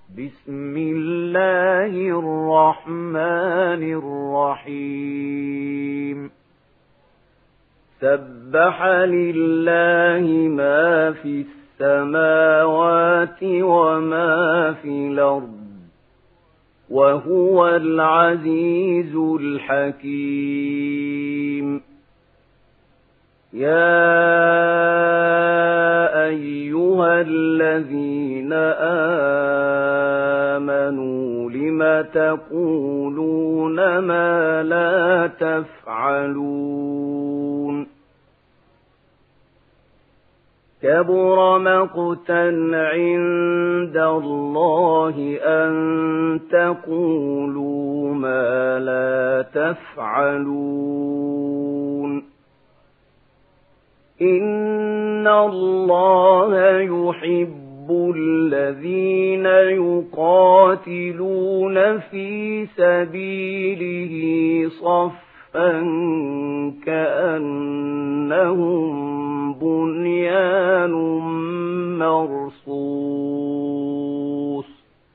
بسم الله الرحمن الرحيم سبح لله ما في السماوات وما في الأرض وهو العزيز الحكيم يا أيها الذين آمنوا لم تقولون ما لا تفعلون كبر مقتا عند الله أن تقولوا ما لا تفعلون إن الله يحب الذين يقاتلون في سبيله صفا كأنهم بنيان مرصوص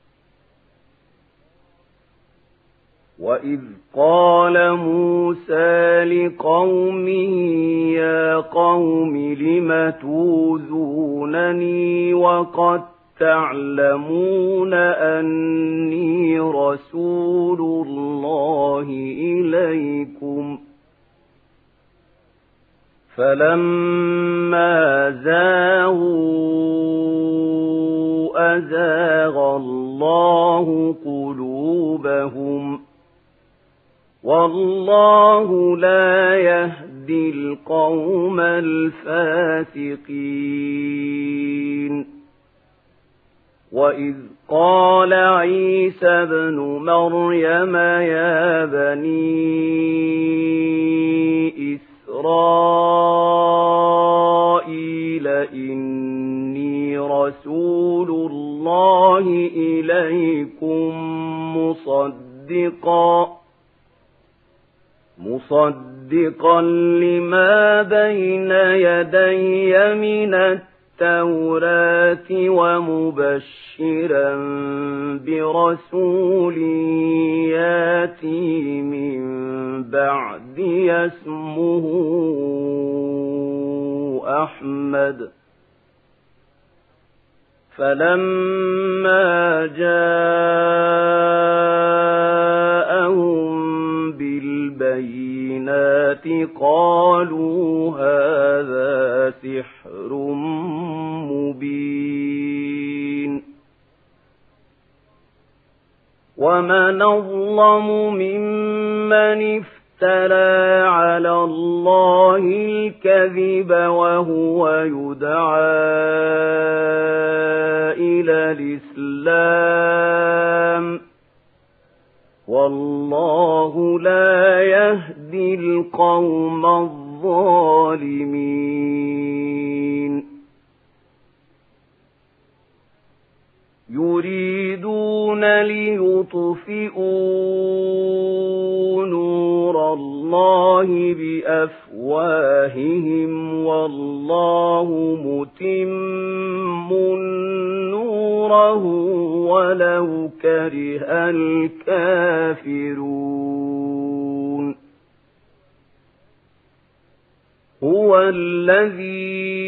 وإذ قال موسى لقومه يا قوم لم توذونني وقد تعلمون أني رسول الله إليكم فلما زاغوا أزاغ الله قلوبهم والله لا يهدي القوم الفاسقين وإذ قال عيسى ابن مريم يا بني إسرائيل إني رسول الله إليكم مصدقا لما بين يدي من التوراة ومبشرا برسول ياتي من بعدي اسمه أحمد فلما جاءهم بالبينات قالوا هذا سحر مبين ومن أظلم ممن افترى على الله الكذب وهو يدعى إلى الإسلام والله لا يهدي القوم الظالمين يريدون ليطفئوا نور الله بأفواههم والله متم نوره ولو كره الكافرون هو الذي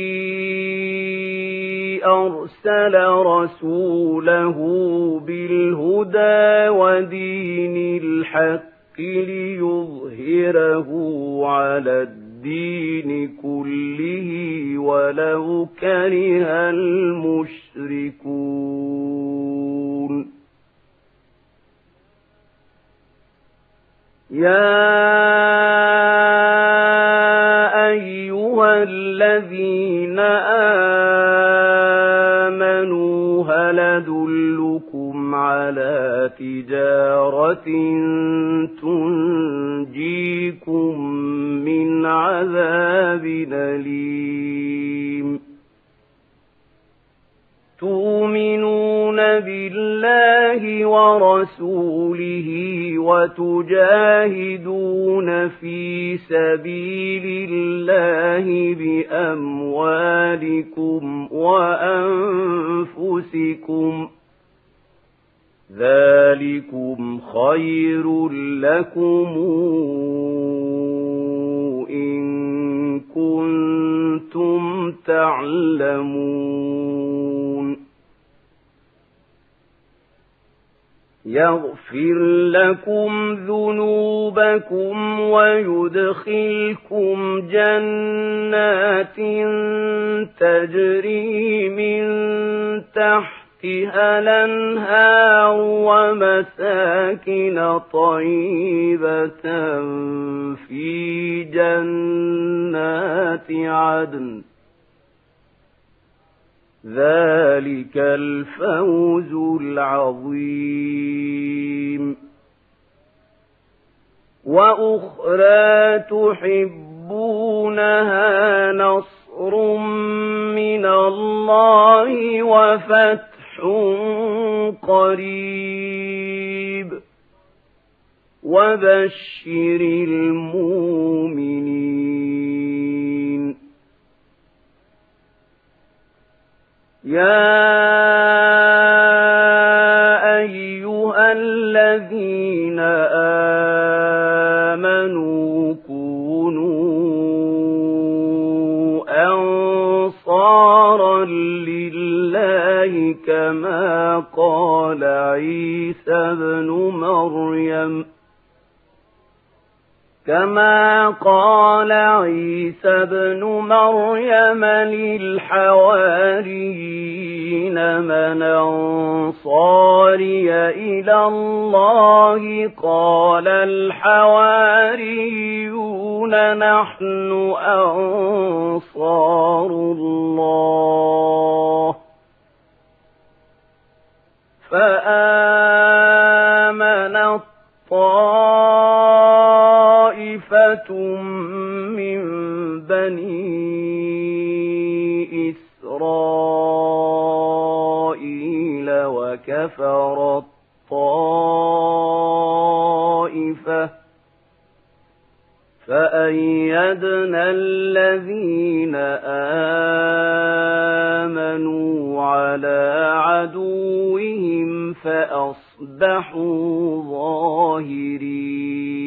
أرسل رسوله بالهدى ودين الحق ليظهره على الدين كله ولو كره المشركون يا أيها الذين آمنوا هل أدلكم على تجارة تنجيكم من عذاب أليم تؤمنون بالله ورسوله وتجاهدون في سبيل الله بأموالكم وأنفسكم ذلكم خير لكم إن كنتم تعلمون يغفر لكم ذنوبكم ويدخلكم جنات تجري من تحتها الأنهار ومساكن طيبة في جنات عدن ذلك الفوز العظيم وأخرى تحبونها نصر من الله وفتح قريب وبشر المؤمنين يا أيها الذين آمنوا كونوا أنصارا لله كما قال عيسى ابن مريم للحواريين من أنصاري إلى الله قال الحواريون نحن أنصار الله فآمن طائفة من بني إسرائيل وكفرت طائفة فأيدنا الذين آمنوا على عدوهم فأصبحوا ظاهرين